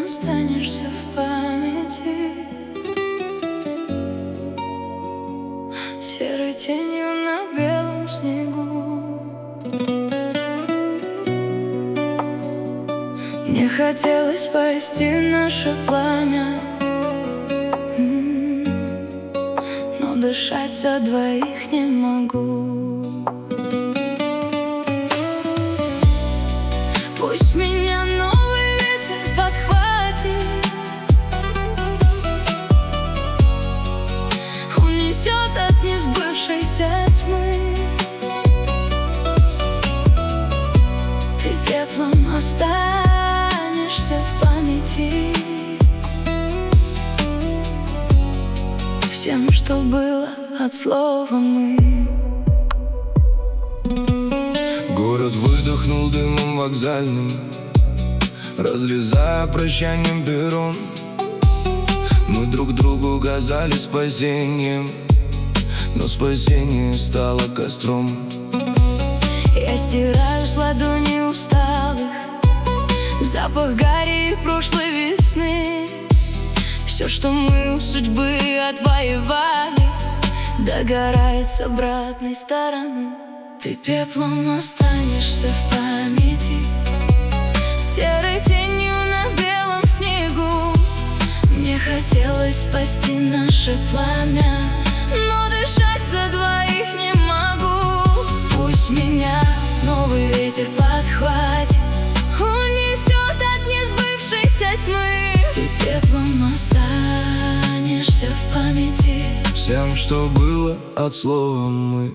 останешься в памяти серой тенью на белом снегу. Мне хотелось спасти наше пламя, но дышать за двоих не могу. Пусть меня новый ветер подхватит, унесет от несбывшейся тьмы. Ты пеплом останешься в памяти всем, что было от слова «мы». Город выдохнул дымом вокзальным, разрезая прощанием перрон. Мы друг другу указали спасением, но спасение стало костром. Я стираю с ладони усталых запах гари и прошлой весны. Все, что мы у судьбы отвоевали, догорает с обратной стороны. Ты пеплом останешься в памяти серой тенью на белом снегу. Мне хотелось спасти наше пламя, но дышать за двоих не могу. Пусть меня новый ветер подхватит, унесет от несбывшейся тьмы. Ты пеплом останешься в памяти Всем, что было от слова «мы».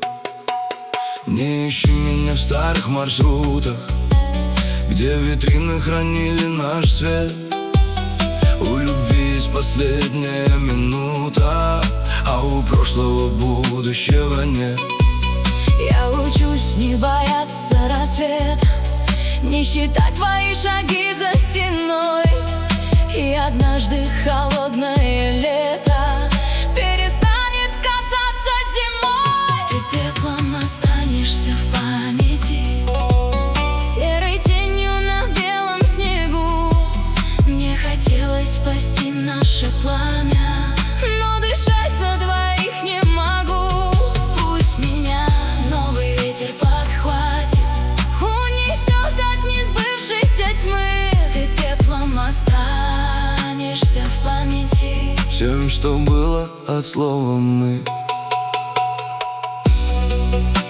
Не ищи меня в старых маршрутах, где витрины хранили наш свет. У любви есть последняя минута, а у прошлого будущего нет. Я учусь не бояться рассвета, не считать твои шаги за стеной. И однажды холодное лето перестанет касаться зимой. Ты пеплом останешься в памяти серой тенью на белом снегу. Мне хотелось спасти наше пламя, но дышать за двоих не могу. Пусть меня новый ветер подхватит, унесет от несбывшейся тьмы. Ты пеплом останешься в памяти Всем, что было от слова «мы».